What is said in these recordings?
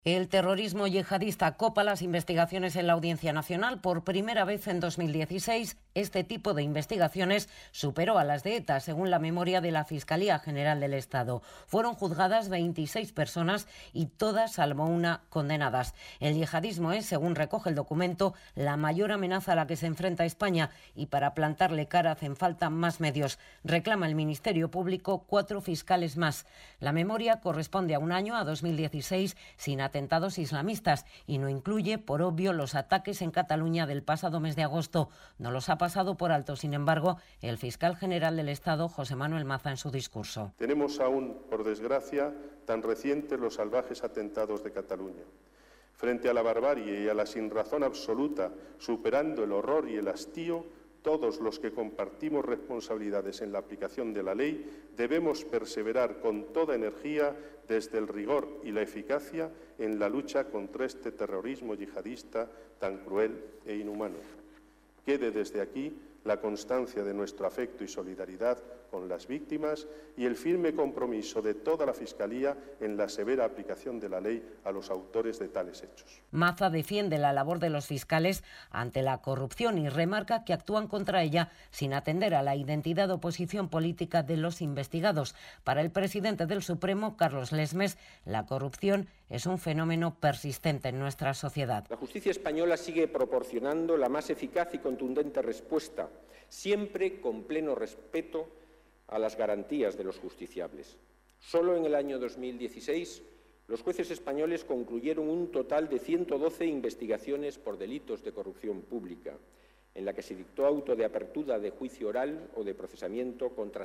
El terrorismo yihadista copa las investigaciones en la Audiencia Nacional. Por primera vez en 2016, este tipo de investigaciones superó a las de ETA, según la memoria de la Fiscalía General del Estado. Fueron juzgadas 26 personas y todas, salvo una, condenadas. El yihadismo es, según recoge el documento, la mayor amenaza a la que se enfrenta España, y para plantarle cara hacen falta más medios. Reclama el Ministerio Público 4 fiscales más. La memoria corresponde a un año, a 2016, sin atentados islamistas, y no incluye, por obvio, los ataques en Cataluña del pasado mes de agosto. No los ha pasado por alto, sin embargo, el fiscal general del Estado, José Manuel Maza, en su discurso. Tenemos aún, por desgracia, tan recientes los salvajes atentados de Cataluña. Frente a la barbarie y a la sinrazón absoluta, superando el horror y el hastío, todos los que compartimos responsabilidades en la aplicación de la ley debemos perseverar con toda energía desde el rigor y la eficacia en la lucha contra este terrorismo yihadista tan cruel e inhumano. Quede desde aquí la constancia de nuestro afecto y solidaridad con las víctimas y el firme compromiso de toda la Fiscalía en la severa aplicación de la ley a los autores de tales hechos. Maza defiende la labor de los fiscales ante la corrupción y remarca que actúan contra ella sin atender a la identidad o posición política de los investigados. Para el presidente del Supremo, Carlos Lesmes, la corrupción es un fenómeno persistente en nuestra sociedad. La justicia española sigue proporcionando la más eficaz y contundente respuesta, siempre con pleno respeto a las garantías de los justiciables. Solo en el año 2016, los jueces españoles concluyeron un total de 112 investigaciones por delitos de corrupción pública, en la que se dictó auto de apertura de juicio oral o de procesamiento contra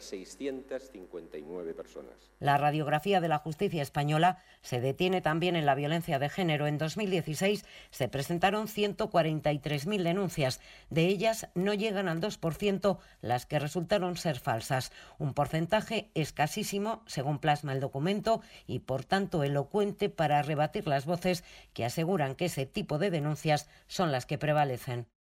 659 personas. La radiografía de la justicia española se detiene también en la violencia de género. En 2016 se presentaron 143.000 denuncias. De ellas no llegan al 2% las que resultaron ser falsas. Un porcentaje escasísimo, según plasma el documento, y por tanto elocuente para rebatir las voces que aseguran que ese tipo de denuncias son las que prevalecen.